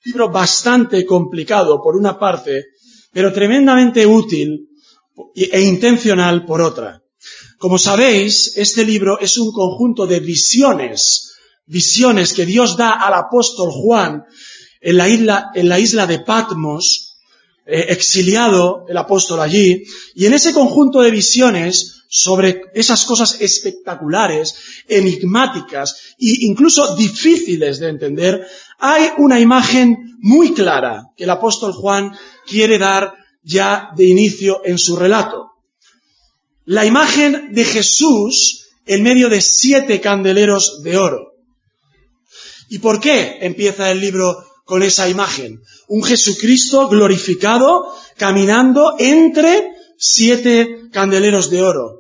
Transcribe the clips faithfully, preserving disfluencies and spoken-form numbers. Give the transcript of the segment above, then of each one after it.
libro bastante complicado por una parte, pero tremendamente útil e intencional por otra. Como sabéis, este libro es un conjunto de visiones, visiones que Dios da al apóstol Juan en la isla, en la isla de Patmos, eh, exiliado el apóstol allí, y en ese conjunto de visiones sobre esas cosas espectaculares, enigmáticas e incluso difíciles de entender, hay una imagen muy clara que el apóstol Juan quiere dar ya de inicio en su relato. La imagen de Jesús en medio de siete candeleros de oro. ¿Y por qué empieza el libro con esa imagen? Un Jesucristo glorificado caminando entre siete candeleros de oro.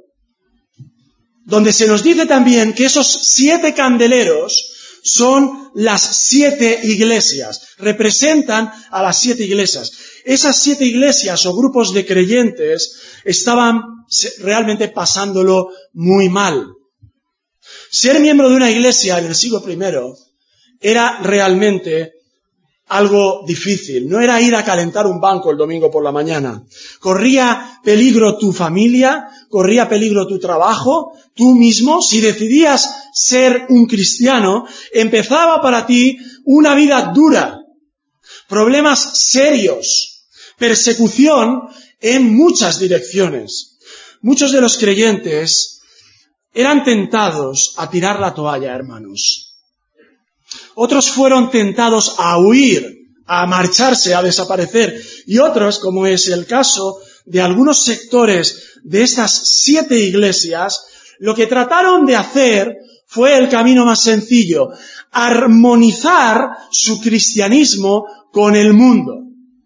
Donde se nos dice también que esos siete candeleros son las siete iglesias, representan a las siete iglesias. Esas siete iglesias o grupos de creyentes estaban realmente pasándolo muy mal. Ser miembro de una iglesia en el siglo primero era realmente algo difícil. No era ir a calentar un banco el domingo por la mañana. Corría peligro tu familia, corría peligro tu trabajo, tú mismo. Si decidías ser un cristiano, empezaba para ti una vida dura, problemas serios, persecución en muchas direcciones. Muchos de los creyentes eran tentados a tirar la toalla, hermanos. Otros fueron tentados a huir, a marcharse, a desaparecer. Y otros, como es el caso de algunos sectores de estas siete iglesias, lo que trataron de hacer fue el camino más sencillo: armonizar su cristianismo con el mundo.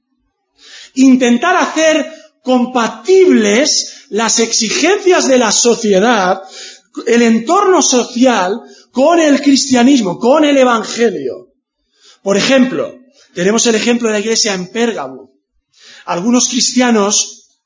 Intentar hacer compatibles las exigencias de la sociedad, el entorno social, con el cristianismo, con el evangelio. Por ejemplo, tenemos el ejemplo de la iglesia en Pérgamo. Algunos cristianos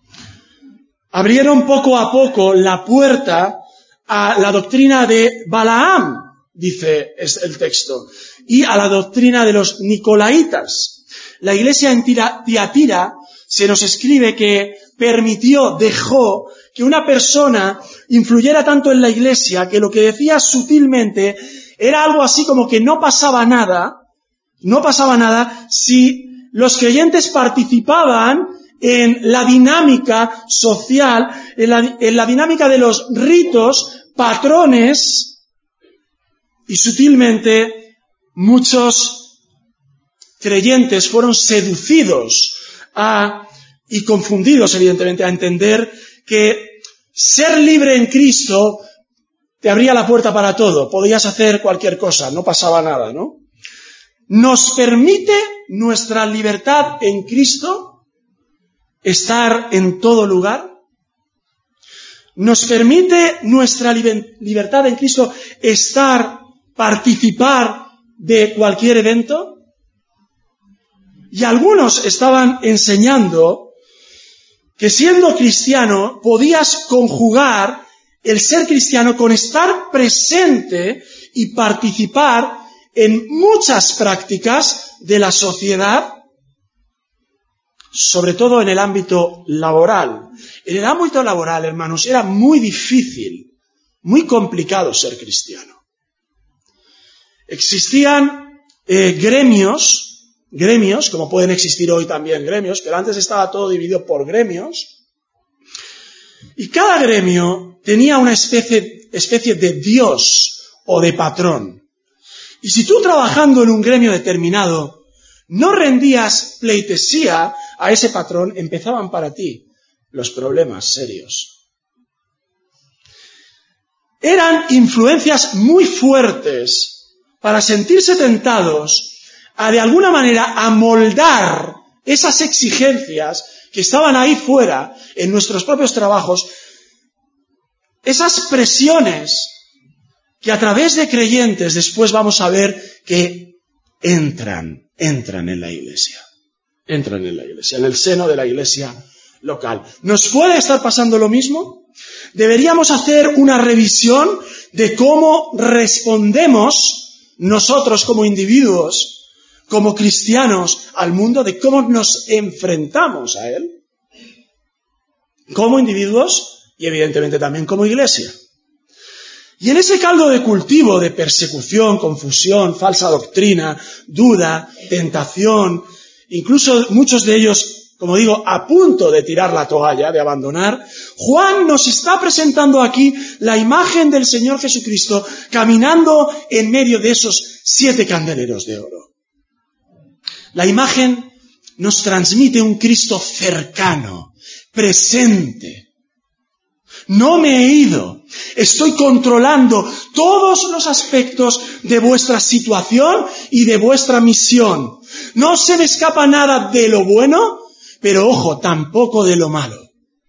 abrieron poco a poco la puerta a la doctrina de Balaam, dice el texto, y a la doctrina de los nicolaitas. La iglesia en Tiatira se nos escribe que permitió, dejó que una persona influyera tanto en la iglesia que lo que decía sutilmente era algo así como que no pasaba nada, no pasaba nada si los creyentes participaban en la dinámica social, en la, en la dinámica de los ritos, patrones, y sutilmente muchos creyentes fueron seducidos a, y confundidos evidentemente a entender que ser libre en Cristo te abría la puerta para todo, podías hacer cualquier cosa, no pasaba nada, ¿no? ¿Nos permite nuestra libertad en Cristo estar en todo lugar? ¿Nos permite nuestra libertad en Cristo estar, participar de cualquier evento? Y algunos estaban enseñando que siendo cristiano podías conjugar el ser cristiano con estar presente y participar en muchas prácticas de la sociedad, sobre todo en el ámbito laboral. En el ámbito laboral, hermanos, era muy difícil, muy complicado ser cristiano. Existían eh, gremios, gremios, como pueden existir hoy también gremios, pero antes estaba todo dividido por gremios, y cada gremio tenía una especie, especie de dios o de patrón. Y si tú trabajando en un gremio determinado no rendías pleitesía a ese patrón, empezaban para ti los problemas serios. Eran influencias muy fuertes para sentirse tentados a de alguna manera amoldar esas exigencias que estaban ahí fuera en nuestros propios trabajos, esas presiones que a través de creyentes después vamos a ver que entran, entran en la iglesia, entran en la iglesia, en el seno de la iglesia local. ¿Nos puede estar pasando lo mismo? Deberíamos hacer una revisión de cómo respondemos nosotros como individuos como cristianos al mundo, de cómo nos enfrentamos a él, como individuos y evidentemente también como iglesia. Y en ese caldo de cultivo de persecución, confusión, falsa doctrina, duda, tentación, incluso muchos de ellos, como digo, a punto de tirar la toalla, de abandonar, Juan nos está presentando aquí la imagen del Señor Jesucristo caminando en medio de esos siete candeleros de oro. La imagen nos transmite un Cristo cercano, presente. No me he ido. Estoy controlando todos los aspectos de vuestra situación y de vuestra misión. No se me escapa nada de lo bueno, pero ojo, tampoco de lo malo.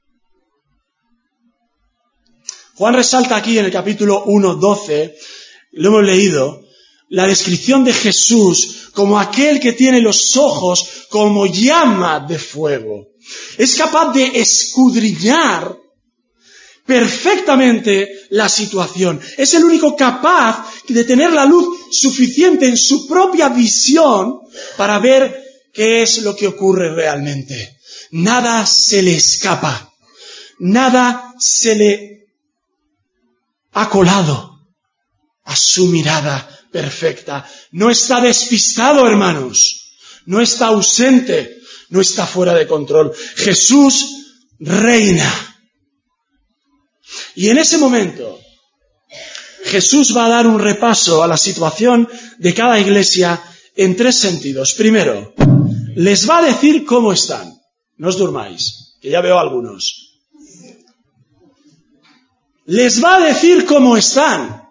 Juan resalta aquí en el capítulo uno, doce, lo hemos leído, la descripción de Jesús como aquel que tiene los ojos como llama de fuego. Es capaz de escudriñar perfectamente la situación. Es el único capaz de tener la luz suficiente en su propia visión para ver qué es lo que ocurre realmente. Nada se le escapa. Nada se le ha colado a su mirada perfecta. No está despistado, hermanos. No está ausente. No está fuera de control. Jesús reina. Y en ese momento, Jesús va a dar un repaso a la situación de cada iglesia en tres sentidos. Primero, les va a decir cómo están. No os durmáis, que ya veo algunos. Les va a decir cómo están.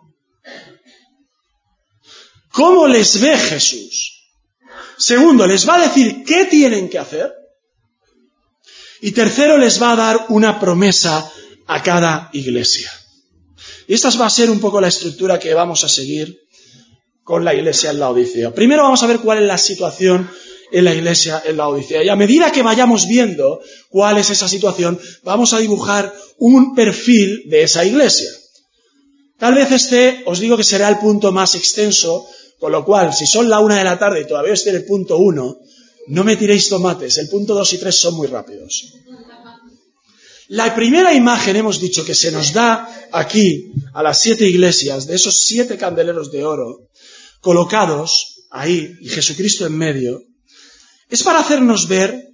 ¿Cómo les ve Jesús? Segundo, les va a decir qué tienen que hacer. Y tercero, les va a dar una promesa a cada iglesia. Y esta va a ser un poco la estructura que vamos a seguir con la iglesia en Laodicea. Primero vamos a ver cuál es la situación en la iglesia en Laodicea. Y a medida que vayamos viendo cuál es esa situación, vamos a dibujar un perfil de esa iglesia. Tal vez este, os digo que será el punto más extenso, con lo cual, si son la una de la tarde y todavía esté en el punto uno, no me tiréis tomates, el punto dos y tres son muy rápidos. La primera imagen, hemos dicho, que se nos da aquí a las siete iglesias, de esos siete candeleros de oro, colocados ahí, y Jesucristo en medio, es para hacernos ver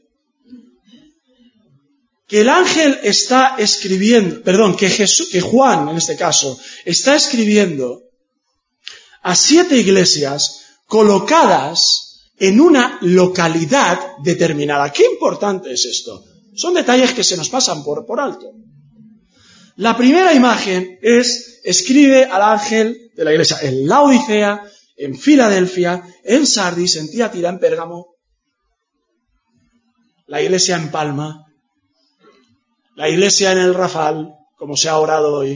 que el ángel está escribiendo, perdón, que, Jesús, que Juan, en este caso, está escribiendo a siete iglesias colocadas en una localidad determinada. ¿Qué importante es esto? Son detalles que se nos pasan por, por alto. La primera imagen es, escribe al ángel de la iglesia en Laodicea, en Filadelfia, en Sardis, en Tiatira, en Pérgamo, la iglesia en Palma, la iglesia en el Rafal, como se ha orado hoy,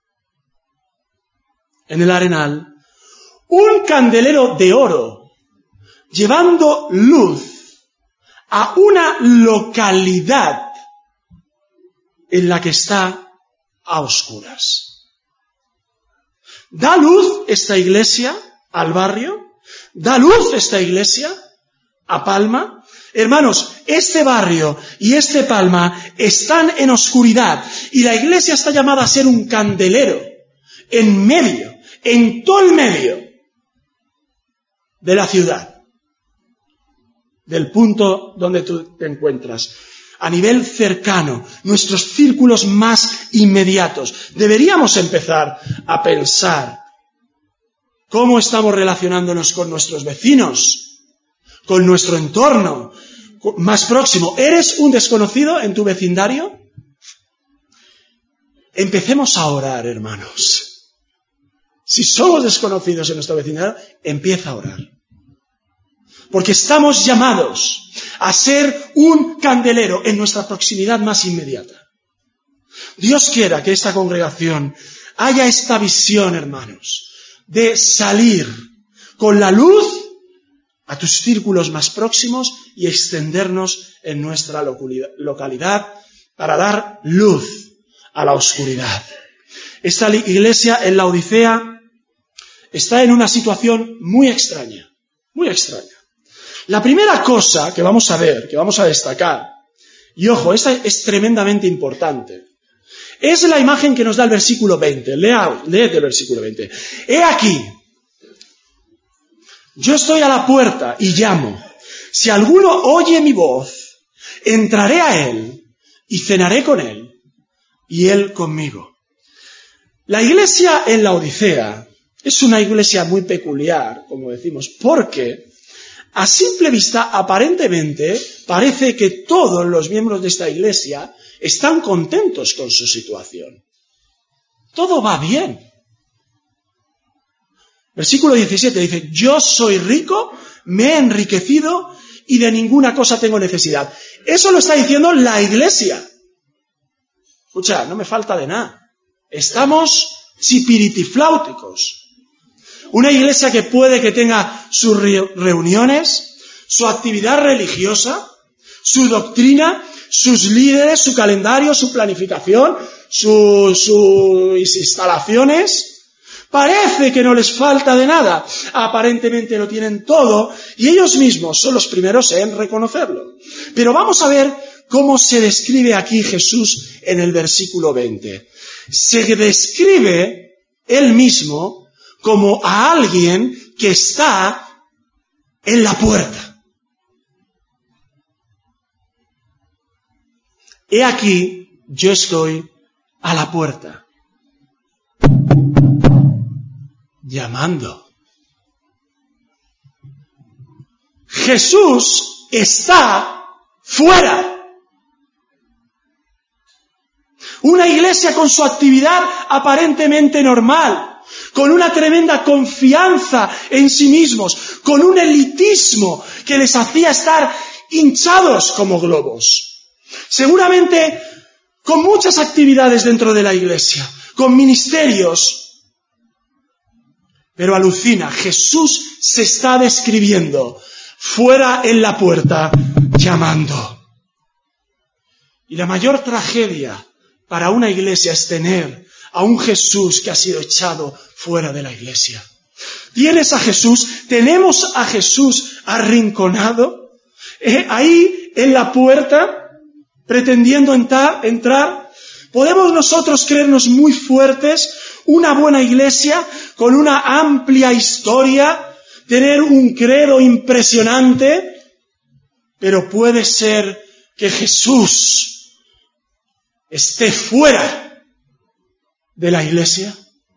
en el Arenal, un candelero de oro, llevando luz a una localidad en la que está a oscuras. ¿Da luz esta iglesia al barrio? ¿Da luz esta iglesia a Palma? Hermanos, este barrio y este Palma están en oscuridad y la iglesia está llamada a ser un candelero en medio, en todo el medio de la ciudad, del punto donde tú te encuentras, a nivel cercano, nuestros círculos más inmediatos. Deberíamos empezar a pensar cómo estamos relacionándonos con nuestros vecinos, con nuestro entorno más próximo. ¿Eres un desconocido en tu vecindario? Empecemos a orar, hermanos. Si somos desconocidos en nuestro vecindario, empieza a orar. Porque estamos llamados a ser un candelero en nuestra proximidad más inmediata. Dios quiera que esta congregación haya esta visión, hermanos, de salir con la luz a tus círculos más próximos y extendernos en nuestra localidad para dar luz a la oscuridad. Esta iglesia en Laodicea está en una situación muy extraña, muy extraña. La primera cosa que vamos a ver, que vamos a destacar, y ojo, esta es tremendamente importante, es la imagen que nos da el versículo veinte. Lea, leed el versículo veinte. He aquí, yo estoy a la puerta y llamo. Si alguno oye mi voz, entraré a él y cenaré con él y él conmigo. La iglesia en la Odisea es una iglesia muy peculiar, como decimos, porque a simple vista, aparentemente, parece que todos los miembros de esta iglesia están contentos con su situación. Todo va bien. Versículo diecisiete dice, yo soy rico, me he enriquecido y de ninguna cosa tengo necesidad. Eso lo está diciendo la iglesia. Escucha, no me falta de nada. Estamos chipiritifláuticos. Una iglesia que puede que tenga sus reuniones, su actividad religiosa, su doctrina, sus líderes, su calendario, su planificación, su, sus instalaciones. Parece que no les falta de nada. Aparentemente lo tienen todo y ellos mismos son los primeros en reconocerlo. Pero vamos a ver cómo se describe aquí Jesús en el versículo veinte. Se describe él mismo como a alguien que está en la puerta. He aquí, yo estoy a la puerta, llamando. Jesús está fuera. Una iglesia con su actividad aparentemente normal, con una tremenda confianza en sí mismos, con un elitismo que les hacía estar hinchados como globos. Seguramente con muchas actividades dentro de la iglesia, con ministerios. Pero alucina, Jesús se está describiendo fuera en la puerta, llamando. Y la mayor tragedia para una iglesia es tener a un Jesús que ha sido echado fuera de la iglesia. ¿Tienes a Jesús? ¿Tenemos a Jesús arrinconado? ¿Eh? Ahí en la puerta, pretendiendo entrar, entrar. ¿Podemos nosotros creernos muy fuertes? Una buena iglesia con una amplia historia, tener un credo impresionante, pero puede ser que Jesús esté fuera de la iglesia.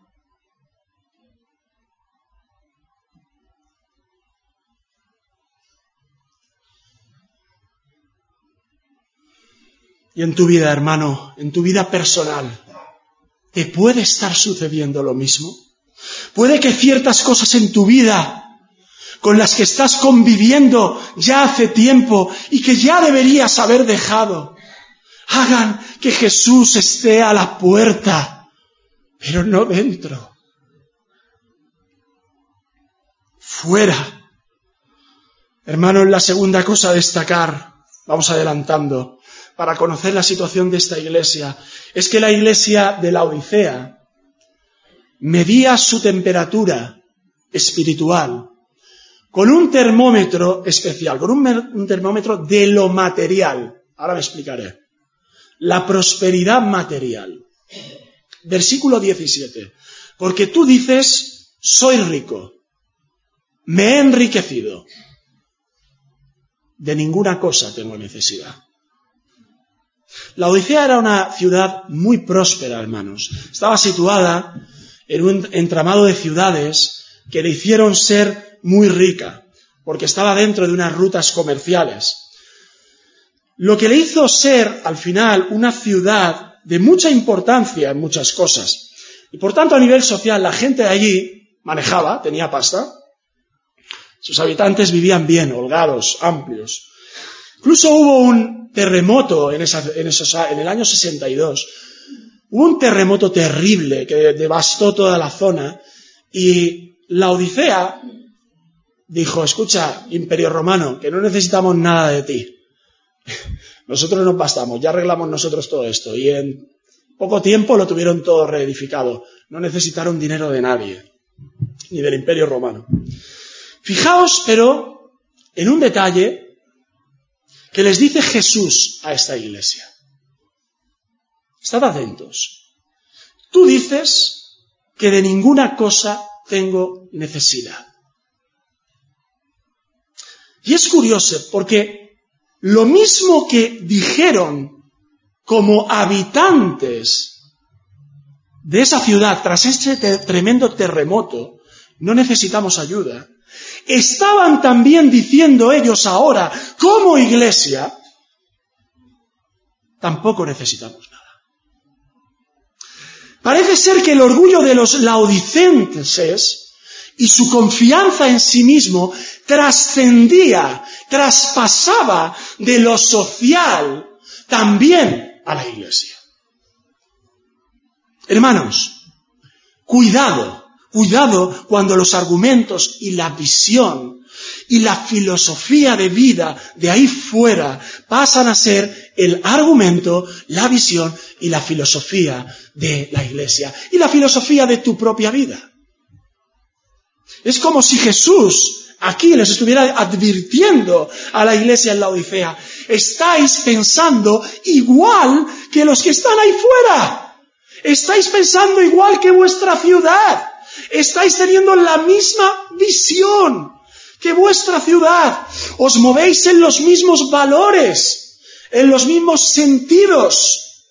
Y en tu vida, hermano, en tu vida personal, ¿te puede estar sucediendo lo mismo? Puede que ciertas cosas en tu vida con las que estás conviviendo ya hace tiempo y que ya deberías haber dejado, hagan que Jesús esté a la puerta, pero no dentro. Fuera. Hermano, la segunda cosa a destacar, vamos adelantando, para conocer la situación de esta iglesia, es que la iglesia de la Odisea medía su temperatura espiritual con un termómetro especial, con un, un termómetro de lo material. Ahora me explicaré. La prosperidad material. Versículo diecisiete. Porque tú dices, soy rico, me he enriquecido, de ninguna cosa tengo necesidad. La Odisea era una ciudad muy próspera, hermanos. Estaba situada en un entramado de ciudades que le hicieron ser muy rica, porque estaba dentro de unas rutas comerciales. Lo que le hizo ser, al final, una ciudad de mucha importancia en muchas cosas. Y por tanto, a nivel social, la gente de allí manejaba, tenía pasta. Sus habitantes vivían bien, holgados, amplios. Incluso hubo un terremoto en, esa, en, esos, en el año sesenta y dos. Hubo un terremoto terrible que devastó toda la zona y la Odisea dijo, escucha, Imperio Romano, que no necesitamos nada de ti. Nosotros nos bastamos, ya arreglamos nosotros todo esto. Y en poco tiempo lo tuvieron todo reedificado. No necesitaron dinero de nadie, ni del Imperio Romano. Fijaos, pero, en un detalle que les dice Jesús a esta iglesia. Estad atentos. Tú dices que de ninguna cosa tengo necesidad. Y es curioso porque lo mismo que dijeron como habitantes de esa ciudad tras este te- tremendo terremoto, no necesitamos ayuda, estaban también diciendo ellos ahora, como iglesia, tampoco necesitamos nada. Parece ser que el orgullo de los laodicenses y su confianza en sí mismo trascendía, traspasaba de lo social también a la iglesia. Hermanos, cuidado, cuidado cuando los argumentos y la visión y la filosofía de vida de ahí fuera pasan a ser el argumento, la visión y la filosofía de la iglesia y la filosofía de tu propia vida. Es como si Jesús aquí les estuviera advirtiendo a la iglesia en Laodicea: estáis pensando igual que los que están ahí fuera, estáis pensando igual que vuestra ciudad, estáis teniendo la misma visión que vuestra ciudad, os movéis en los mismos valores, en los mismos sentidos.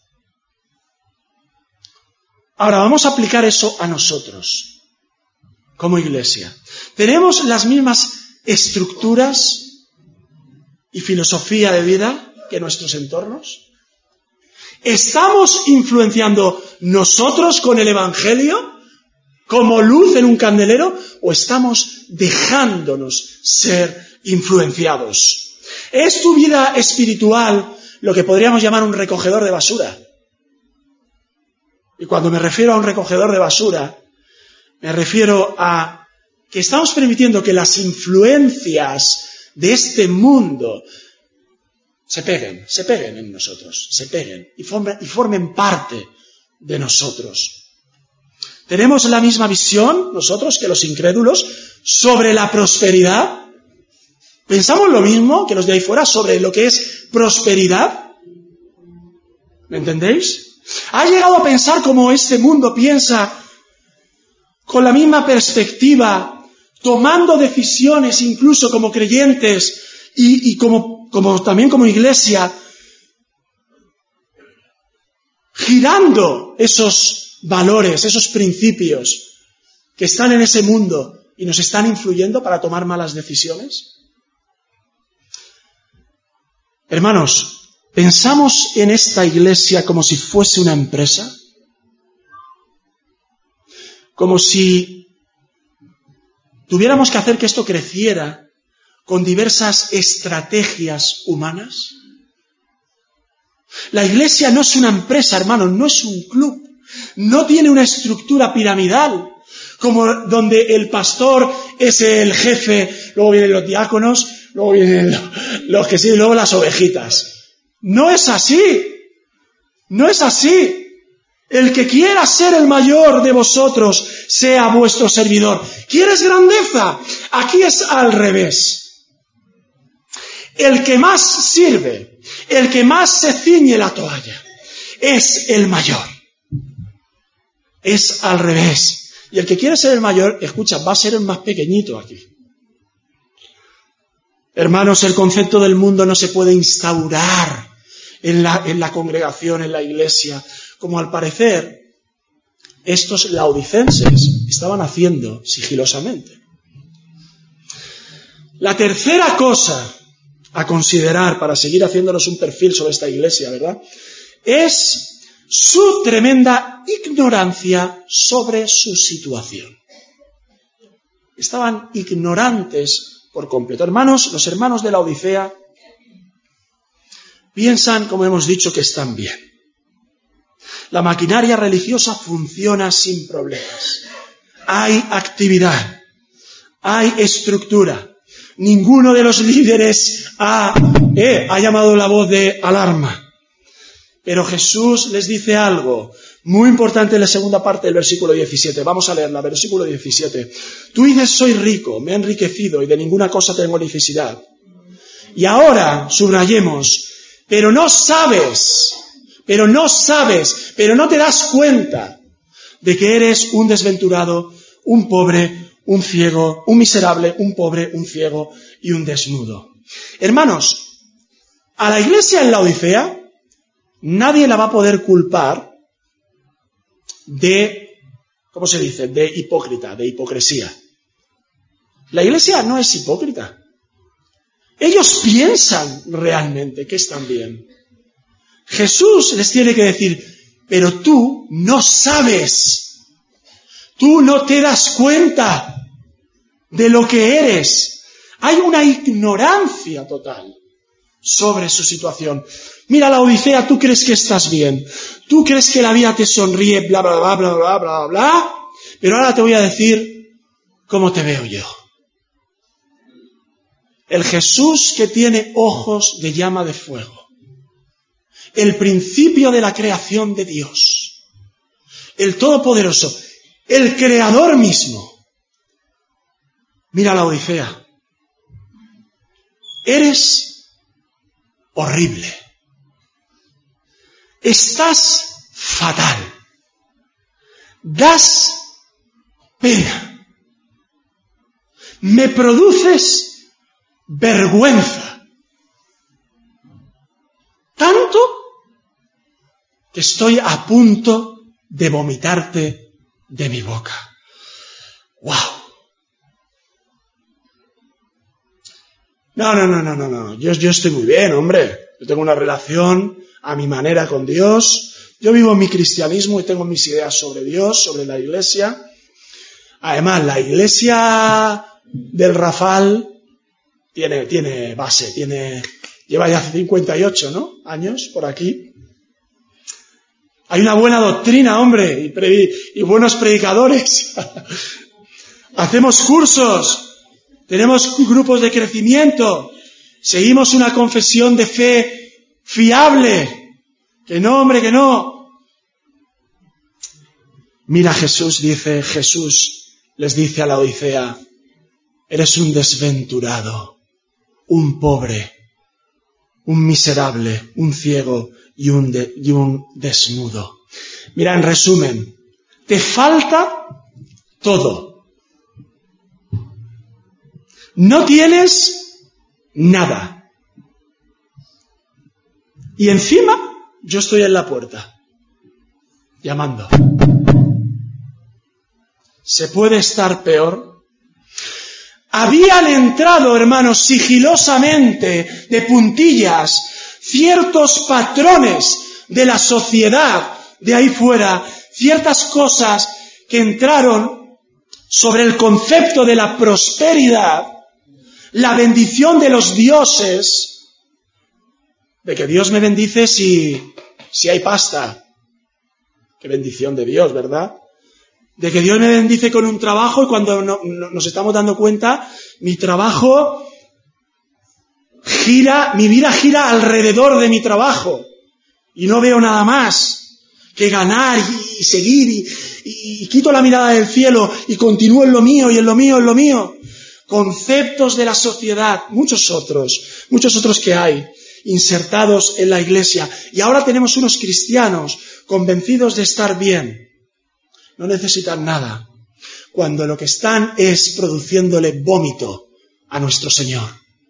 Ahora vamos a aplicar eso a nosotros, como iglesia. ¿Tenemos las mismas estructuras y filosofía de vida que nuestros entornos? ¿Estamos influenciando nosotros con el Evangelio como luz en un candelero o estamos dejándonos ser influenciados? ¿Es tu vida espiritual lo que podríamos llamar un recogedor de basura? Y cuando me refiero a un recogedor de basura, me refiero a que estamos permitiendo que las influencias de este mundo se peguen, se peguen en nosotros, se peguen y formen, y formen parte de nosotros. ¿Tenemos la misma visión nosotros que los incrédulos sobre la prosperidad? ¿Pensamos lo mismo que los de ahí fuera sobre lo que es prosperidad? ¿Me entendéis? ¿Ha llegado a pensar como este mundo piensa, con la misma perspectiva, tomando decisiones incluso como creyentes y, y como, como también como iglesia, girando esos valores, esos principios que están en ese mundo y nos están influyendo para tomar malas decisiones? Hermanos, ¿pensamos en esta iglesia como si fuese una empresa? Como si tuviéramos que hacer que esto creciera con diversas estrategias humanas. La iglesia no es una empresa, hermanos, no es un club. No tiene una estructura piramidal, como donde el pastor es el jefe, luego vienen los diáconos, luego vienen los, los que sí, y luego las ovejitas. No es así, no es así. El que quiera ser el mayor de vosotros, sea vuestro servidor. ¿Quieres grandeza? Aquí es al revés. El que más sirve, el que más se ciñe la toalla, es el mayor. Es al revés. Y el que quiere ser el mayor, escucha, va a ser el más pequeñito aquí. Hermanos, el concepto del mundo no se puede instaurar en la, en la congregación, en la iglesia, como al parecer estos laodicenses estaban haciendo sigilosamente. La tercera cosa a considerar para seguir haciéndonos un perfil sobre esta iglesia, ¿verdad?, es su tremenda ignorancia sobre su situación. Estaban ignorantes por completo. Hermanos, los hermanos de la Odisea piensan, como hemos dicho, que están bien. La maquinaria religiosa funciona sin problemas. Hay actividad, hay estructura. Ninguno de los líderes ha, eh, ha llamado la voz de alarma. Pero Jesús les dice algo muy importante en la segunda parte del versículo diecisiete. Vamos a leerla, versículo diecisiete. Tú dices, soy rico, me he enriquecido y de ninguna cosa tengo necesidad. Y ahora, subrayemos, pero no sabes, pero no sabes, pero no te das cuenta de que eres un desventurado, un pobre, un ciego, un miserable, un pobre, un ciego y un desnudo. Hermanos, a la iglesia en Laodicea nadie la va a poder culpar de, ¿cómo se dice?, de hipócrita, de hipocresía. La iglesia no es hipócrita. Ellos piensan realmente que están bien. Jesús les tiene que decir, pero tú no sabes, tú no te das cuenta de lo que eres. Hay una ignorancia total sobre su situación. Mira, Laodicea, tú crees que estás bien, tú crees que la vida te sonríe, bla, bla, bla, bla, bla, bla, bla, pero ahora te voy a decir cómo te veo yo. El Jesús que tiene ojos de llama de fuego, el principio de la creación de Dios, el Todopoderoso, el Creador mismo. Mira, Laodicea, eres horrible, estás fatal, das pena, me produces vergüenza, tanto que estoy a punto de vomitarte de mi boca. ¡Wow! No, no, no, no, no, no. Yo, yo estoy muy bien, hombre. Yo tengo una relación a mi manera con Dios. Yo vivo mi cristianismo y tengo mis ideas sobre Dios, sobre la iglesia. Además, la iglesia del Rafal tiene, tiene base, tiene, lleva ya cincuenta y ocho, ¿no?, años por aquí. Hay una buena doctrina, hombre, y, pre, y buenos predicadores. Hacemos cursos. Tenemos grupos de crecimiento, seguimos una confesión de fe fiable. Que no, hombre, que no. Mira, Jesús dice, Jesús les dice a Laodicea, eres un desventurado, un pobre, un miserable, un ciego y un, de, y un desnudo. Mira, en resumen, te falta todo. No tienes nada. Y encima, yo estoy en la puerta, llamando. ¿Se puede estar peor? Habían entrado, hermanos, sigilosamente, de puntillas, ciertos patrones de la sociedad de ahí fuera, ciertas cosas que entraron sobre el concepto de la prosperidad, la bendición de los dioses, de que Dios me bendice si, si hay pasta. Qué bendición de Dios, ¿verdad? De que Dios me bendice con un trabajo y cuando no, no, nos estamos dando cuenta, mi trabajo gira, mi vida gira alrededor de mi trabajo y no veo nada más que ganar y, y seguir y, y, y quito la mirada del cielo y continúo en lo mío y en lo mío, en lo mío. Conceptos de la sociedad, muchos otros, muchos otros que hay, insertados en la iglesia. Y ahora tenemos unos cristianos convencidos de estar bien. No necesitan nada, cuando lo que están es produciéndole vómito a nuestro Señor.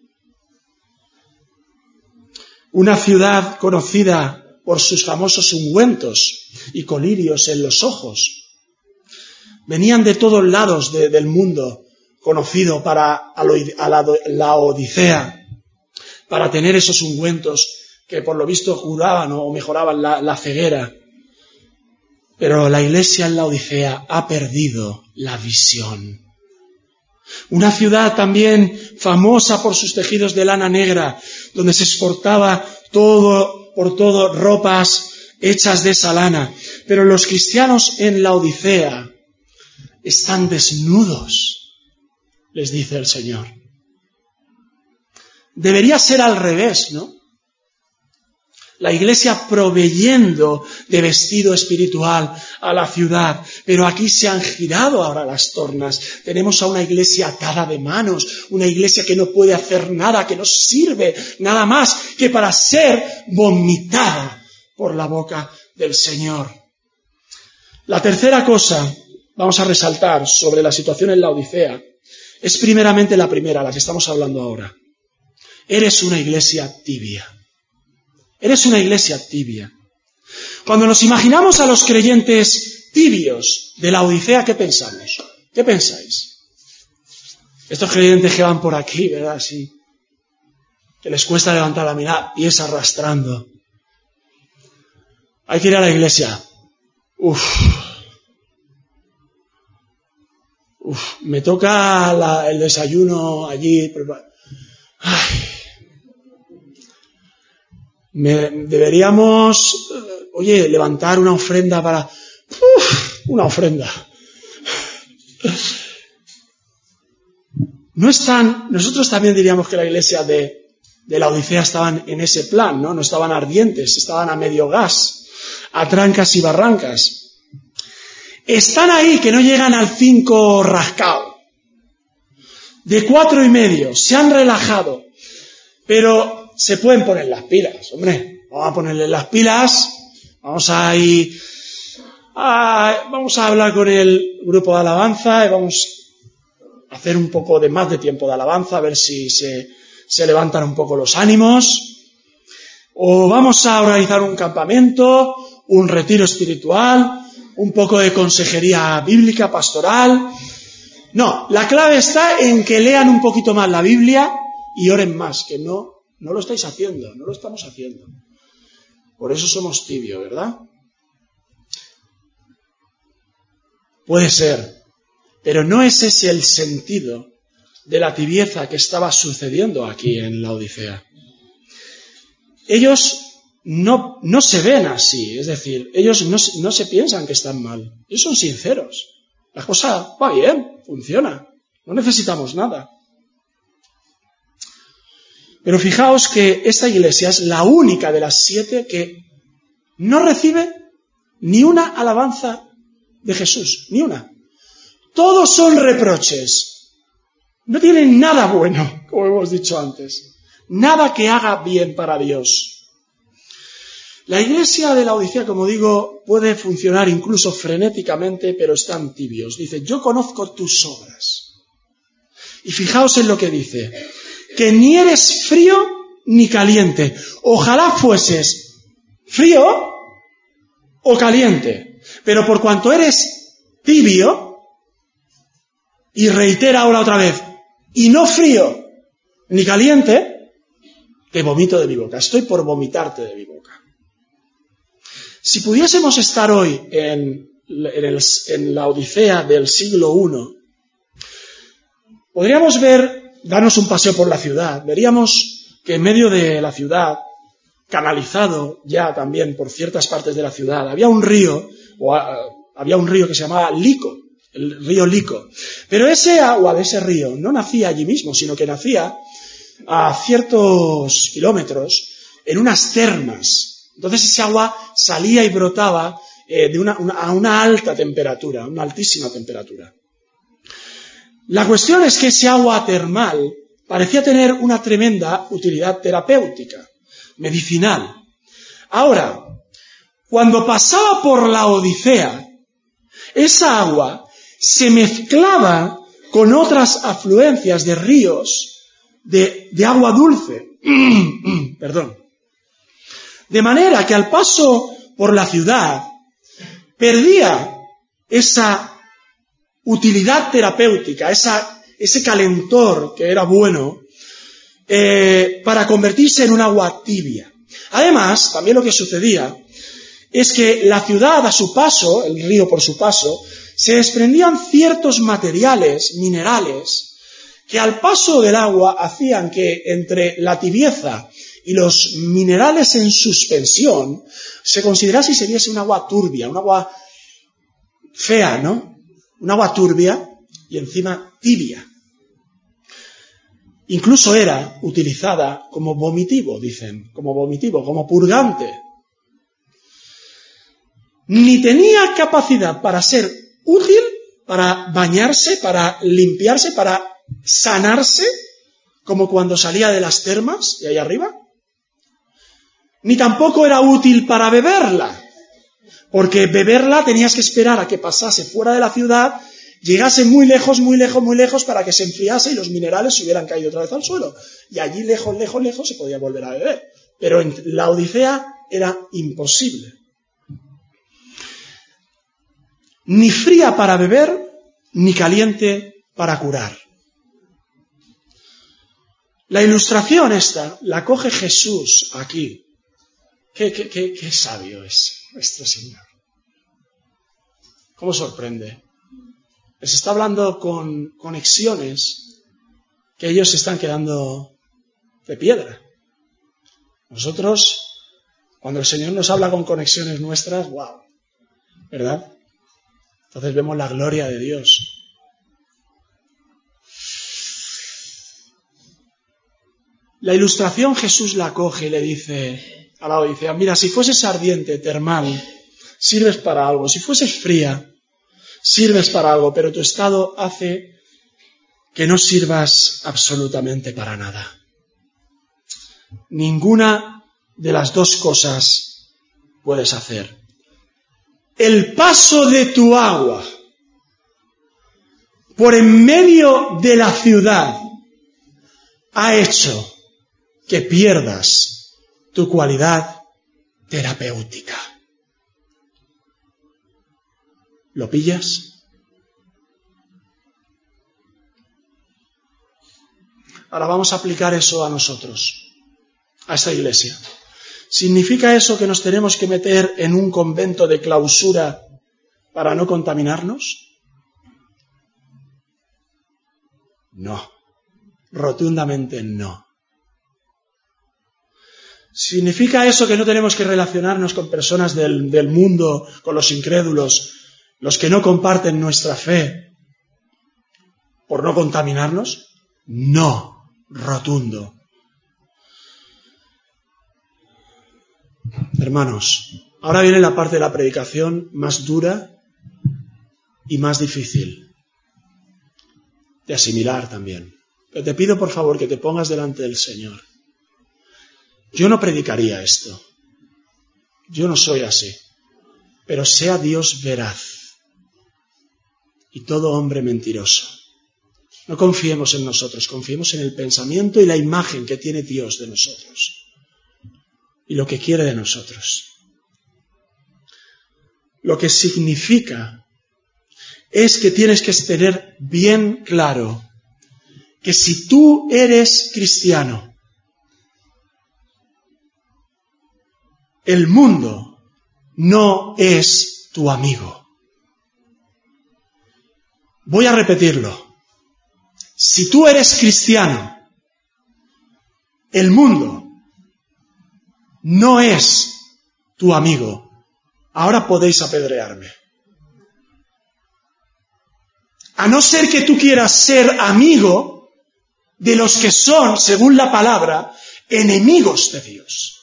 Una ciudad conocida por sus famosos ungüentos y colirios en los ojos. Venían de todos lados de, del mundo, conocido para a la, la Odisea, para tener esos ungüentos que por lo visto curaban o mejoraban la, la ceguera. Pero la iglesia en la Odisea ha perdido la visión. Una ciudad también famosa por sus tejidos de lana negra, donde se exportaba todo, por todo, ropas hechas de esa lana. Pero los cristianos en la Odisea están desnudos, les dice el Señor. Debería ser al revés, ¿no? La iglesia proveyendo de vestido espiritual a la ciudad. Pero aquí se han girado ahora las tornas. Tenemos a una iglesia atada de manos, una iglesia que no puede hacer nada, que no sirve nada más que para ser vomitada por la boca del Señor. La tercera cosa, vamos a resaltar sobre la situación en Laodicea, es primeramente la primera, la que estamos hablando ahora. Eres una iglesia tibia. Eres una iglesia tibia. Cuando nos imaginamos a los creyentes tibios de Laodicea, ¿qué pensamos? ¿Qué pensáis? Estos creyentes que van por aquí, ¿verdad? Sí. Que les cuesta levantar la mirada, pies arrastrando. Hay que ir a la iglesia. Uf. Uf. Me toca la, el desayuno allí. Ay. Me, deberíamos, oye, levantar una ofrenda para... Uf, una ofrenda. No están... Nosotros también diríamos que la iglesia de, de Laodicea estaban en ese plan, ¿no? No estaban ardientes, estaban a medio gas, a trancas y barrancas. Están ahí que no llegan al cinco rascado. De cuatro y medio, se han relajado. Pero... se pueden poner las pilas, hombre. Vamos a ponerle las pilas, vamos a ir, a, vamos a hablar con el grupo de alabanza y vamos a hacer un poco de más de tiempo de alabanza, a ver si se, se levantan un poco los ánimos. O vamos a organizar un campamento, un retiro espiritual, un poco de consejería bíblica, pastoral. No, la clave está en que lean un poquito más la Biblia y oren más, que no No lo estáis haciendo, no lo estamos haciendo. Por eso somos tibios, ¿verdad? Puede ser, pero no es ese el sentido de la tibieza que estaba sucediendo aquí en Laodicea. Ellos no, no se ven así, es decir, ellos no, no se piensan que están mal. Ellos son sinceros. La cosa va bien, funciona, no necesitamos nada. Pero fijaos que esta iglesia es la única de las siete que no recibe ni una alabanza de Jesús, ni una. Todos son reproches. No tienen nada bueno, como hemos dicho antes. Nada que haga bien para Dios. La iglesia de Laodicea, como digo, puede funcionar incluso frenéticamente, pero están tibios. Dice, yo conozco tus obras. Y fijaos en lo que dice. Que ni eres frío ni caliente. Ojalá fueses frío o caliente. Pero por cuanto eres tibio, y reitera ahora otra vez, y no frío ni caliente, te vomito de mi boca. Estoy por vomitarte de mi boca. Si pudiésemos estar hoy en, en, el, en la Odisea del siglo primero, podríamos ver... darnos un paseo por la ciudad, veríamos que en medio de la ciudad, canalizado ya también por ciertas partes de la ciudad, había un río, o a, había un río que se llamaba Lico, el río Lico. Pero ese agua de ese río no nacía allí mismo, sino que nacía a ciertos kilómetros en unas termas. Entonces ese agua salía y brotaba eh, de una, una, a una alta temperatura, una altísima temperatura. La cuestión es que ese agua termal parecía tener una tremenda utilidad terapéutica, medicinal. Ahora, cuando pasaba por la Odisea, esa agua se mezclaba con otras afluencias de ríos de, de agua dulce. Perdón. De manera que al paso por la ciudad perdía esa utilidad terapéutica, esa, ese calentor que era bueno, eh, para convertirse en un agua tibia. Además, también lo que sucedía es que la ciudad a su paso, el río por su paso, se desprendían ciertos materiales, minerales, que al paso del agua hacían que entre la tibieza y los minerales en suspensión se considerase y se viese un agua turbia, un agua fea, ¿no? Un agua turbia y encima tibia. Incluso era utilizada como vomitivo, dicen, como vomitivo, como purgante. Ni tenía capacidad para ser útil, para bañarse, para limpiarse, para sanarse, como cuando salía de las termas de ahí arriba. Ni tampoco era útil para beberla, porque beberla tenías que esperar a que pasase fuera de la ciudad, llegase muy lejos, muy lejos, muy lejos, para que se enfriase y los minerales se hubieran caído otra vez al suelo. Y allí lejos, lejos, lejos se podía volver a beber. Pero en la Odisea era imposible. Ni fría para beber, ni caliente para curar. La ilustración esta la coge Jesús aquí. Qué, qué, qué, qué sabio es nuestro Señor. ¿Cómo sorprende? Les está hablando con conexiones que ellos se están quedando de piedra. Nosotros, cuando el Señor nos habla con conexiones nuestras, ¡wow! ¿Verdad? Entonces vemos la gloria de Dios. La ilustración Jesús la coge y le dice a la Odisea, mira, si fueses ardiente, termal, sirves para algo. Si fueses fría, sirves para algo, pero tu estado hace que no sirvas absolutamente para nada. Ninguna de las dos cosas puedes hacer. El paso de tu agua por en medio de la ciudad ha hecho que pierdas tu cualidad terapéutica. ¿Lo pillas? Ahora vamos a aplicar eso a nosotros, a esta iglesia. ¿Significa eso que nos tenemos que meter en un convento de clausura para no contaminarnos? No, rotundamente no. ¿Significa eso que no tenemos que relacionarnos con personas del, del mundo, con los incrédulos, los que no comparten nuestra fe, por no contaminarnos? No, rotundo. Hermanos, ahora viene la parte de la predicación más dura y más difícil de asimilar también. Pero te pido por favor que te pongas delante del Señor. Yo no predicaría esto. Yo no soy así. Pero sea Dios veraz y todo hombre mentiroso. No confiemos en nosotros, confiemos en el pensamiento y la imagen que tiene Dios de nosotros y lo que quiere de nosotros. Lo que significa es que tienes que tener bien claro que si tú eres cristiano, el mundo no es tu amigo. Voy a repetirlo. Si tú eres cristiano, el mundo no es tu amigo. Ahora podéis apedrearme. A no ser que tú quieras ser amigo de los que son, según la palabra, enemigos de Dios.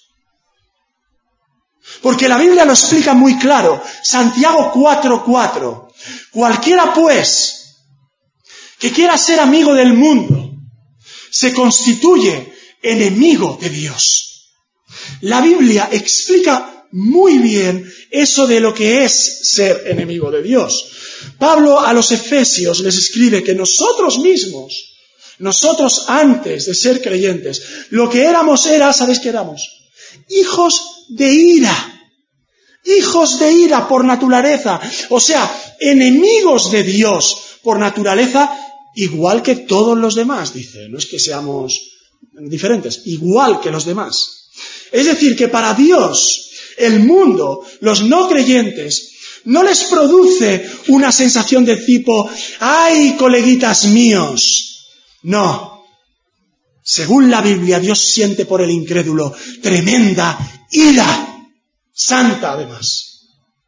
Porque la Biblia lo explica muy claro. Santiago cuatro cuatro. Cualquiera pues que quiera ser amigo del mundo se constituye enemigo de Dios. La Biblia explica muy bien eso de lo que es ser enemigo de Dios. Pablo a los Efesios les escribe que nosotros mismos, nosotros antes de ser creyentes, lo que éramos era, ¿sabéis qué éramos? Hijos de ira. Hijos de ira por naturaleza. O sea, enemigos de Dios por naturaleza, igual que todos los demás, dice. No es que seamos diferentes, igual que los demás. Es decir, que para Dios, el mundo, los no creyentes, no les produce una sensación de tipo, ¡ay, coleguitas míos! No. Según la Biblia, Dios siente por el incrédulo tremenda ira, santa además.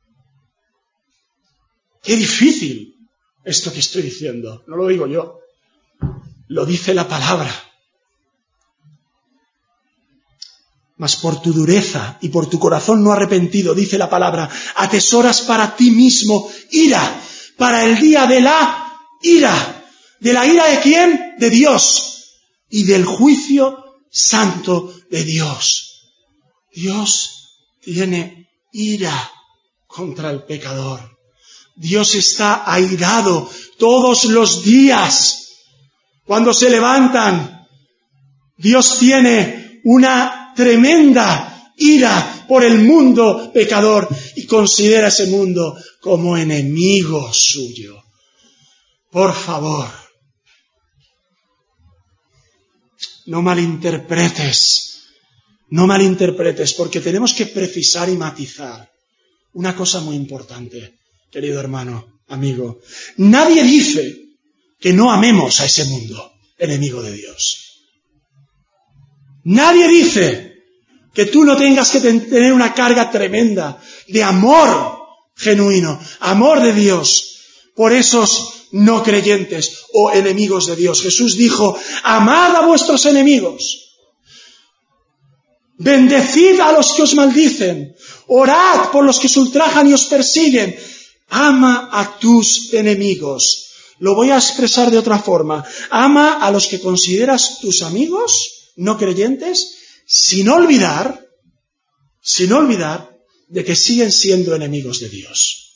Qué difícil esto que estoy diciendo. No lo digo yo, lo dice la palabra. Mas por tu dureza y por tu corazón no arrepentido, dice la palabra, atesoras para ti mismo ira, para el día de la ira. ¿De la ira de quién? De Dios. Y del juicio santo de Dios. Dios tiene ira contra el pecador. Dios está airado todos los días. Cuando se levantan, Dios tiene una tremenda ira por el mundo pecador y considera ese mundo como enemigo suyo. Por favor, no malinterpretes, no malinterpretes, porque tenemos que precisar y matizar una cosa muy importante, querido hermano, amigo. Nadie dice que no amemos a ese mundo, enemigo de Dios. Nadie dice que tú no tengas que tener una carga tremenda de amor genuino, amor de Dios, por esos no creyentes o enemigos de Dios. Jesús dijo, amad a vuestros enemigos, bendecid a los que os maldicen, orad por los que os ultrajan y os persiguen, ama a tus enemigos. Lo voy a expresar de otra forma, ama a los que consideras tus amigos no creyentes, sin olvidar, sin olvidar de que siguen siendo enemigos de Dios.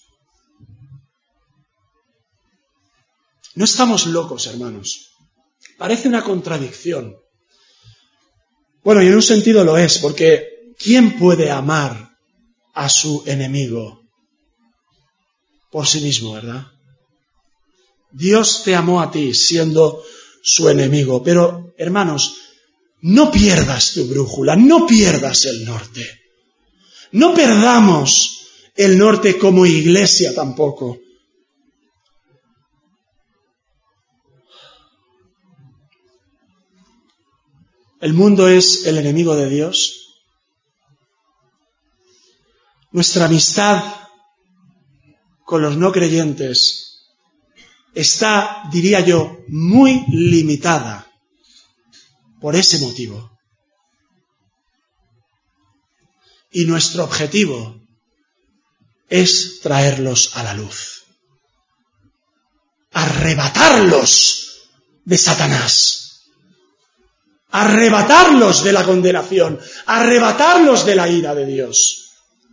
No estamos locos, hermanos. Parece una contradicción. Bueno, y en un sentido lo es, porque ¿quién puede amar a su enemigo por sí mismo, verdad? Dios te amó a ti siendo su enemigo, pero, hermanos, no pierdas tu brújula, no pierdas el norte. No perdamos el norte como iglesia tampoco. ¿El mundo es el enemigo de Dios? Nuestra amistad con los no creyentes está, diría yo, muy limitada por ese motivo. Y nuestro objetivo es traerlos a la luz, arrebatarlos de Satanás, arrebatarlos de la condenación, arrebatarlos de la ira de Dios.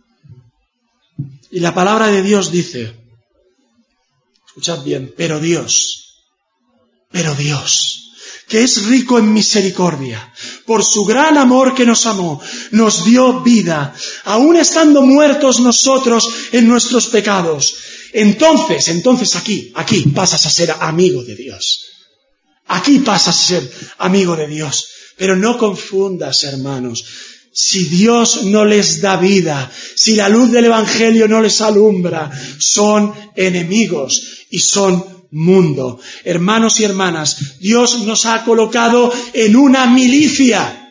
Y la palabra de Dios dice, escuchad bien, pero Dios, pero Dios, que es rico en misericordia, por su gran amor que nos amó, nos dio vida, aun estando muertos nosotros en nuestros pecados. Entonces, entonces aquí, aquí pasas a ser amigo de Dios. Aquí pasas a ser amigo de Dios. Pero no confundas, hermanos. Si Dios no les da vida, si la luz del Evangelio no les alumbra, son enemigos y son mundo. Hermanos y hermanas, Dios nos ha colocado en una milicia.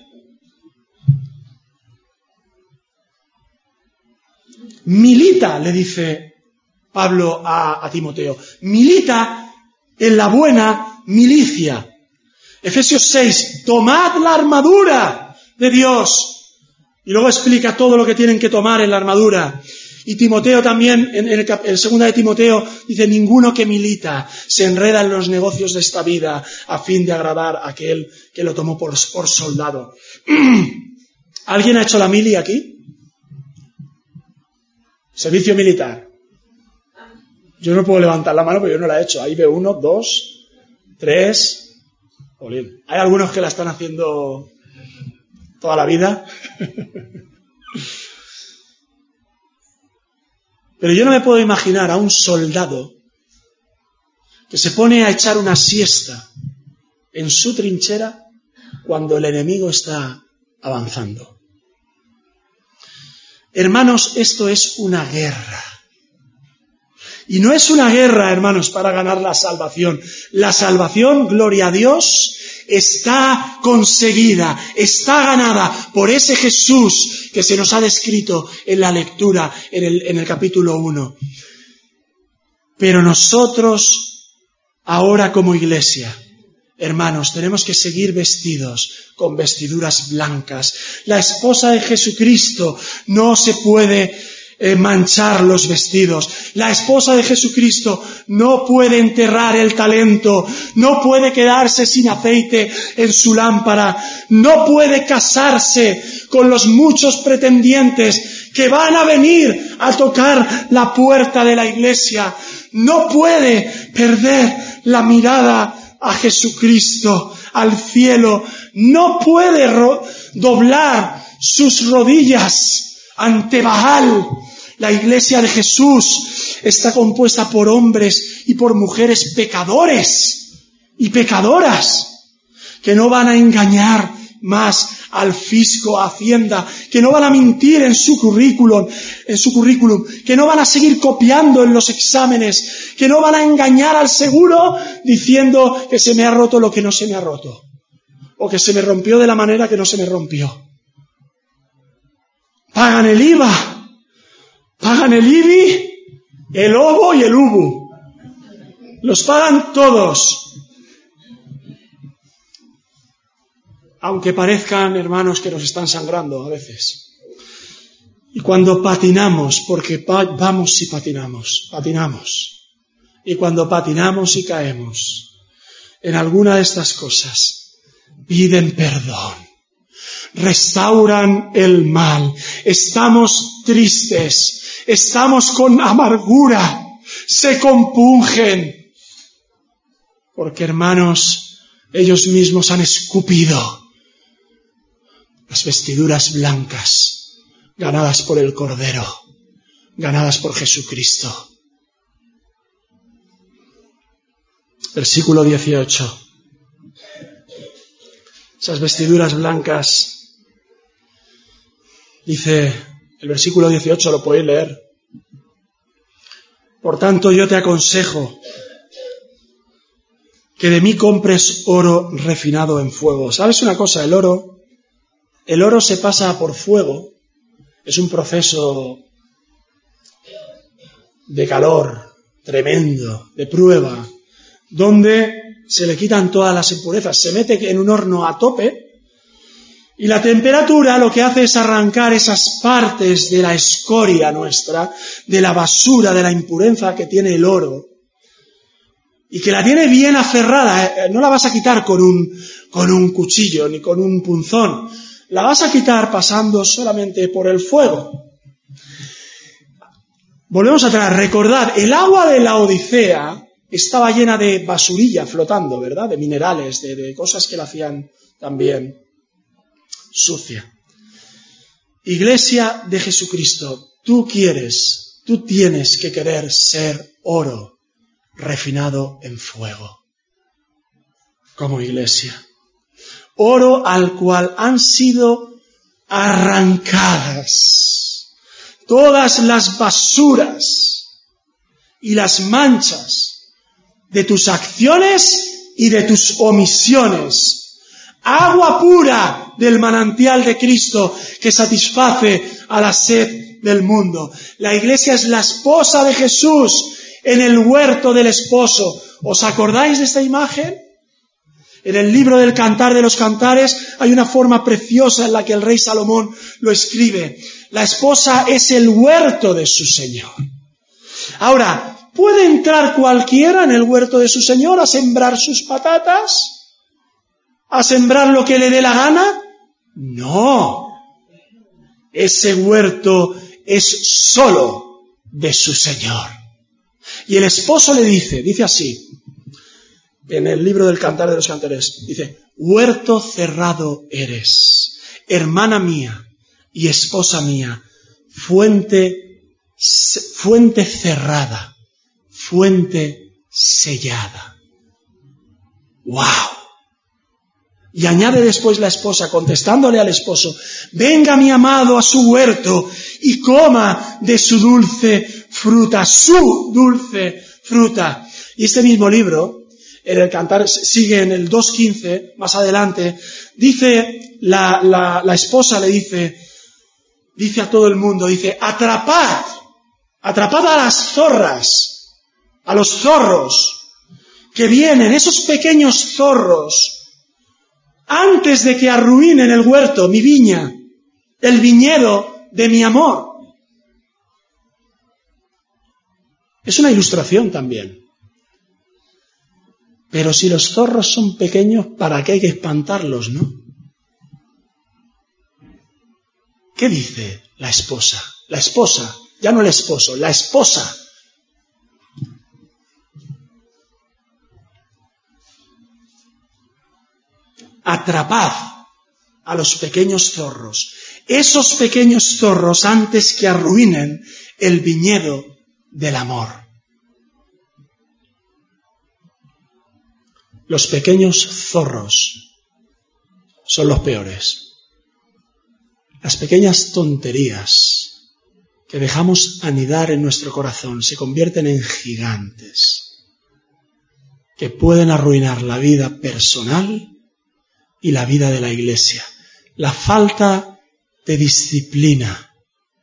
Milita, le dice Pablo a, a Timoteo, milita en la buena milicia. Efesios seis, tomad la armadura de Dios. Y luego explica todo lo que tienen que tomar en la armadura. Y Timoteo también, en el, en segunda de Timoteo, dice, ninguno que milita se enreda en los negocios de esta vida a fin de agradar a aquel que lo tomó por, por soldado. ¿Alguien ha hecho la mili aquí? Servicio militar. Yo no puedo levantar la mano porque yo no la he hecho. Ahí veo uno, dos, tres. Olín. Hay algunos que la están haciendo toda la vida. Pero yo no me puedo imaginar a un soldado que se pone a echar una siesta en su trinchera cuando el enemigo está avanzando. Hermanos, esto es una guerra. Y no es una guerra, hermanos, para ganar la salvación. La salvación, gloria a Dios, está conseguida, está ganada por ese Jesús que se nos ha descrito en la lectura, en el, en el capítulo uno. Pero nosotros, ahora como iglesia, Hermanos, tenemos que seguir vestidos con vestiduras blancas. La esposa de Jesucristo no se puede eh, manchar los vestidos. La esposa de Jesucristo no puede enterrar el talento, no puede quedarse sin aceite en su lámpara, no puede casarse con los muchos pretendientes que van a venir a tocar la puerta de la iglesia. No puede perder la mirada a Jesucristo, al cielo. No puede ro- doblar sus rodillas ante Baal. La iglesia de Jesús está compuesta por hombres y por mujeres pecadores y pecadoras que no van a engañar más al fisco, a Hacienda, que no van a mentir en su currículum, en su currículum, que no van a seguir copiando en los exámenes, que no van a engañar al seguro diciendo que se me ha roto lo que no se me ha roto, o que se me rompió de la manera que no se me rompió. Pagan el I V A, pagan el I B I, el O B O y el U B U. Los pagan todos. Aunque parezcan, hermanos, que nos están sangrando a veces. Y cuando patinamos, porque pa- vamos y patinamos, patinamos. Y cuando patinamos y caemos en alguna de estas cosas, piden perdón, restauran el mal, estamos tristes, estamos con amargura, se compungen, porque, hermanos, ellos mismos han escupido las vestiduras blancas, ganadas por el Cordero, ganadas por Jesucristo. Versículo dieciocho. Esas vestiduras blancas, dice el versículo dieciocho, lo podéis leer. Por tanto, yo te aconsejo que de mí compres oro refinado en fuego. ¿Sabes una cosa? El oro El oro se pasa por fuego, es un proceso de calor tremendo, de prueba, donde se le quitan todas las impurezas, se mete en un horno a tope y la temperatura lo que hace es arrancar esas partes de la escoria nuestra, de la basura, de la impureza que tiene el oro, y que la tiene bien aferrada, no la vas a quitar con un, con un cuchillo ni con un punzón, la vas a quitar pasando solamente por el fuego. Volvemos atrás, recordad, el agua de la Odisea estaba llena de basurilla flotando, ¿verdad? De minerales, de, de cosas que la hacían también sucia. Iglesia de Jesucristo, tú quieres, tú tienes que querer ser oro refinado en fuego, como iglesia. Oro al cual han sido arrancadas todas las basuras y las manchas de tus acciones y de tus omisiones. Agua pura del manantial de Cristo que satisface a la sed del mundo. La iglesia es la esposa de Jesús en el huerto del esposo. ¿Os acordáis de esta imagen? En el libro del Cantar de los Cantares hay una forma preciosa en la que el rey Salomón lo escribe. La esposa es el huerto de su Señor. Ahora, ¿puede entrar cualquiera en el huerto de su Señor a sembrar sus patatas? ¿A sembrar lo que le dé la gana? No. Ese huerto es solo de su Señor. Y el esposo le dice, dice así, en el libro del Cantar de los Cantares, dice, huerto cerrado eres, hermana mía y esposa mía, fuente, fuente cerrada, fuente sellada. ¡Wow! Y añade después la esposa, contestándole al esposo, venga mi amado a su huerto y coma de su dulce fruta, su dulce fruta. Y este mismo libro, en el Cantar, sigue en el dos quince, más adelante, dice, la, la, la esposa le dice, dice a todo el mundo, dice, atrapad, atrapad a las zorras, a los zorros, que vienen, esos pequeños zorros, antes de que arruinen el huerto, mi viña, el viñedo de mi amor. Es una ilustración también. Pero si los zorros son pequeños, ¿para qué hay que espantarlos, no? ¿Qué dice la esposa? La esposa, ya no el esposo, la esposa. Atrapad a los pequeños zorros, esos pequeños zorros antes que arruinen el viñedo del amor. Los pequeños zorros son los peores. Las pequeñas tonterías que dejamos anidar en nuestro corazón se convierten en gigantes que pueden arruinar la vida personal y la vida de la iglesia. La falta de disciplina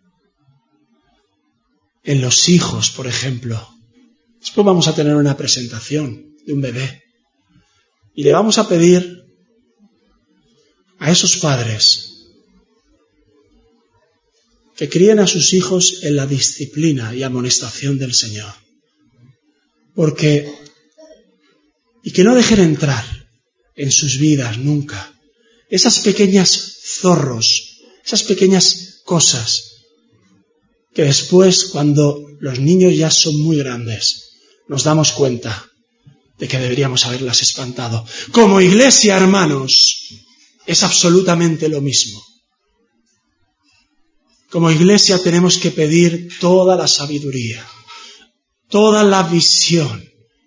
en los hijos, por ejemplo. Después vamos a tener una presentación de un bebé y le vamos a pedir a esos padres que críen a sus hijos en la disciplina y amonestación del Señor. Porque, y que no dejen entrar en sus vidas nunca esas pequeñas zorros, esas pequeñas cosas que después, cuando los niños ya son muy grandes, nos damos cuenta de que deberíamos haberlas espantado. Como iglesia, hermanos, es absolutamente lo mismo. Como iglesia tenemos que pedir toda la sabiduría, toda la visión,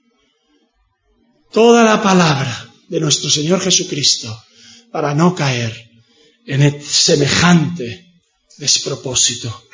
toda la palabra de nuestro Señor Jesucristo para no caer en semejante despropósito.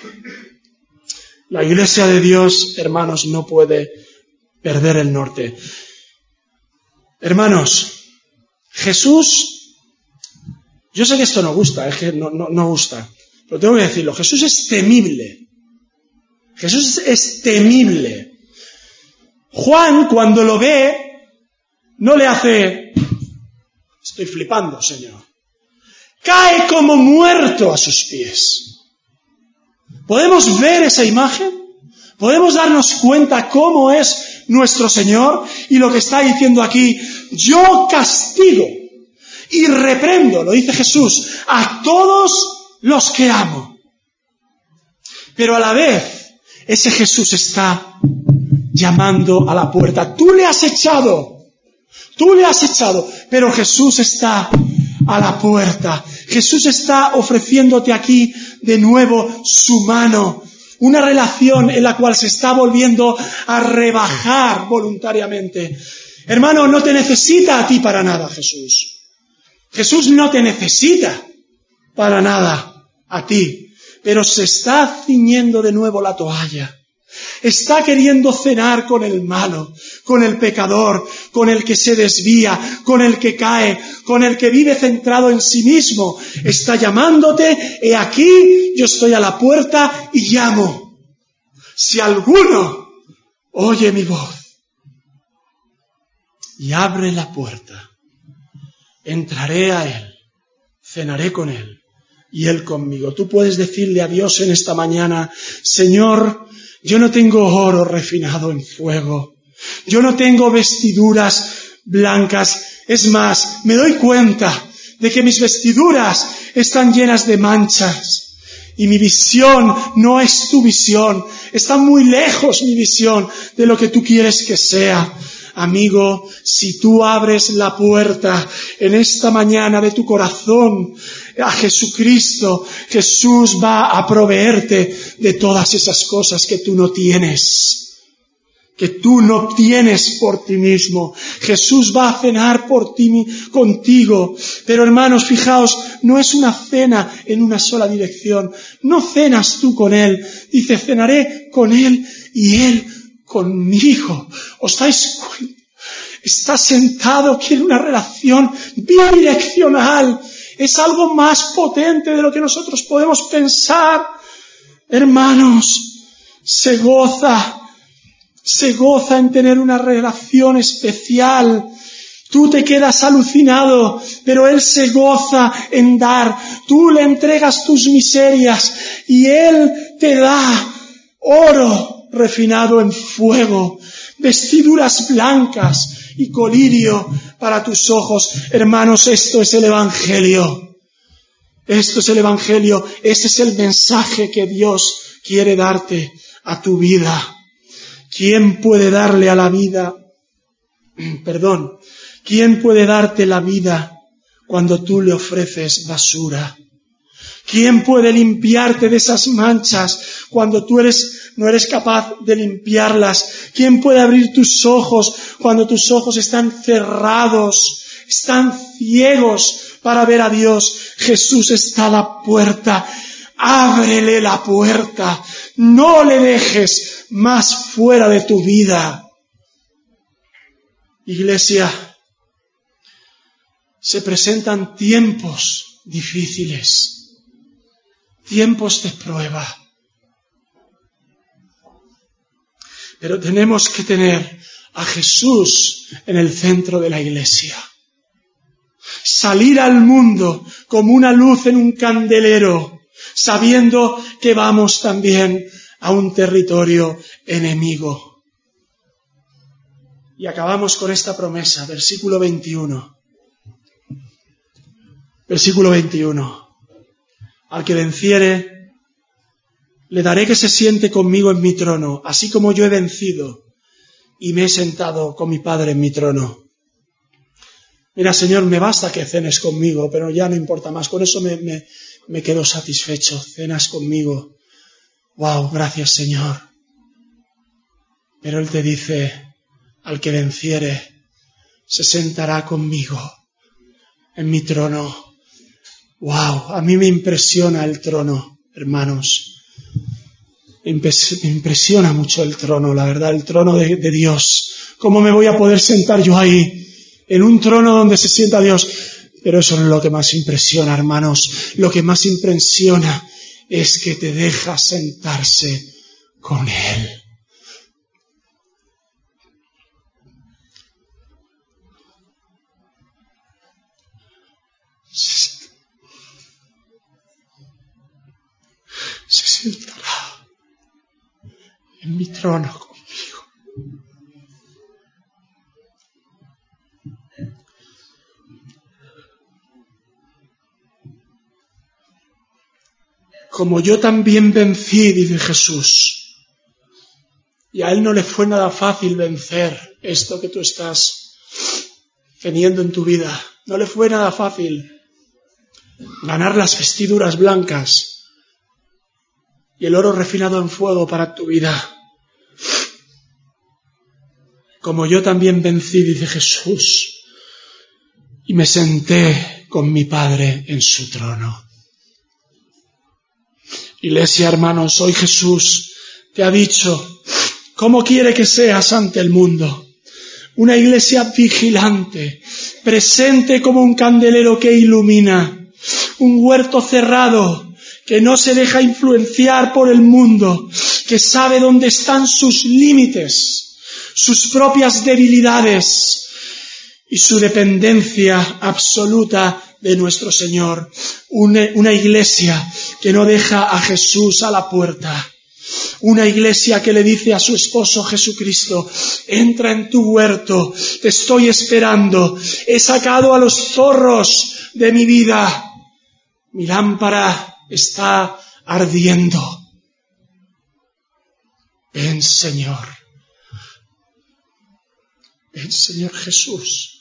La iglesia de Dios, hermanos, no puede perder el norte. Hermanos, Jesús, yo sé que esto no gusta, es que no, no, no gusta, pero tengo que decirlo, Jesús es temible. Jesús es temible. Juan, cuando lo ve, no le hace, estoy flipando, Señor. Cae como muerto a sus pies. ¿Podemos ver esa imagen? ¿Podemos darnos cuenta cómo es nuestro Señor? Y lo que está diciendo aquí, yo castigo y reprendo, lo dice Jesús, a todos los que amo. Pero a la vez, ese Jesús está llamando a la puerta. Tú le has echado, tú le has echado, pero Jesús está a la puerta. Jesús está ofreciéndote aquí de nuevo su mano, una relación en la cual se está volviendo a rebajar voluntariamente. Hermano, no te necesita a ti para nada, Jesús. Jesús no te necesita para nada a ti, pero se está ciñendo de nuevo la toalla. Está queriendo cenar con el malo, con el pecador, con el que se desvía, con el que cae, con el que vive centrado en sí mismo. Está llamándote, he aquí, yo estoy a la puerta y llamo. Si alguno oye mi voz y abre la puerta, entraré a él, cenaré con él y él conmigo. Tú puedes decirle a Dios en esta mañana, Señor, yo no tengo oro refinado en fuego. Yo no tengo vestiduras blancas. Es más, me doy cuenta de que mis vestiduras están llenas de manchas. Y mi visión no es tu visión. Está muy lejos mi visión de lo que tú quieres que sea. Amigo, si tú abres la puerta en esta mañana de tu corazón a Jesucristo, Jesús va a proveerte de todas esas cosas que tú no tienes, que tú no tienes por ti mismo. Jesús va a cenar por ti, contigo. Pero hermanos, fijaos, no es una cena en una sola dirección. No cenas tú con Él. Dice, cenaré con Él y Él conmigo. ¿Os dais cuenta? Está sentado, quiere una relación bidireccional. Es algo más potente de lo que nosotros podemos pensar. Hermanos, se goza se goza en tener una relación especial. Tú te quedas alucinado, pero Él se goza en dar. Tú le entregas tus miserias y Él te da oro refinado en fuego, vestiduras blancas y colirio para tus ojos. Hermanos, esto es el Evangelio. Esto es el Evangelio. Ese es el mensaje que Dios quiere darte a tu vida. ¿Quién puede darle a la vida? Perdón. ¿Quién puede darte la vida cuando tú le ofreces basura? ¿Quién puede limpiarte de esas manchas cuando tú eres, no eres capaz de limpiarlas? ¿Quién puede abrir tus ojos cuando tus ojos están cerrados, están ciegos para ver a Dios? Jesús está a la puerta. Ábrele la puerta. No le dejes más fuera de tu vida. Iglesia, se presentan tiempos difíciles, tiempos de prueba. Pero tenemos que tener a Jesús en el centro de la iglesia. Salir al mundo como una luz en un candelero, sabiendo que vamos también a un territorio enemigo. Y acabamos con esta promesa, versículo veintiuno. Versículo veintiuno. Al que venciere, le daré que se siente conmigo en mi trono, así como yo he vencido y me he sentado con mi Padre en mi trono. Mira, Señor, me basta que cenes conmigo, pero ya no importa más. Con eso me, me, me quedo satisfecho. Cenas conmigo. Wow, gracias, Señor. Pero Él te dice, al que venciere, se sentará conmigo en mi trono. Wow, a mí me impresiona el trono, hermanos. Me impresiona mucho el trono, la verdad, el trono de, de Dios. ¿Cómo me voy a poder sentar yo ahí? En un trono donde se sienta Dios. Pero eso no es lo que más impresiona, hermanos. Lo que más impresiona es que te deja sentarse con Él. Se sentará en mi trono conmigo. Como yo también vencí, dice Jesús. Y a Él no le fue nada fácil vencer esto que tú estás teniendo en tu vida. No le fue nada fácil ganar las vestiduras blancas y el oro refinado en fuego para tu vida. Como yo también vencí, dice Jesús, y me senté con mi Padre en su trono. Iglesia, hermanos, hoy Jesús te ha dicho cómo quiere que seas ante el mundo. Una iglesia vigilante, presente como un candelero que ilumina, un huerto cerrado que no se deja influenciar por el mundo, que sabe dónde están sus límites, sus propias debilidades y su dependencia absoluta de nuestro Señor. Una, una iglesia que no deja a Jesús a la puerta. Una iglesia que le dice a su esposo Jesucristo, entra en tu huerto, te estoy esperando, he sacado a los zorros de mi vida, mi lámpara está ardiendo. Ven, Señor. Ven, Señor Jesús.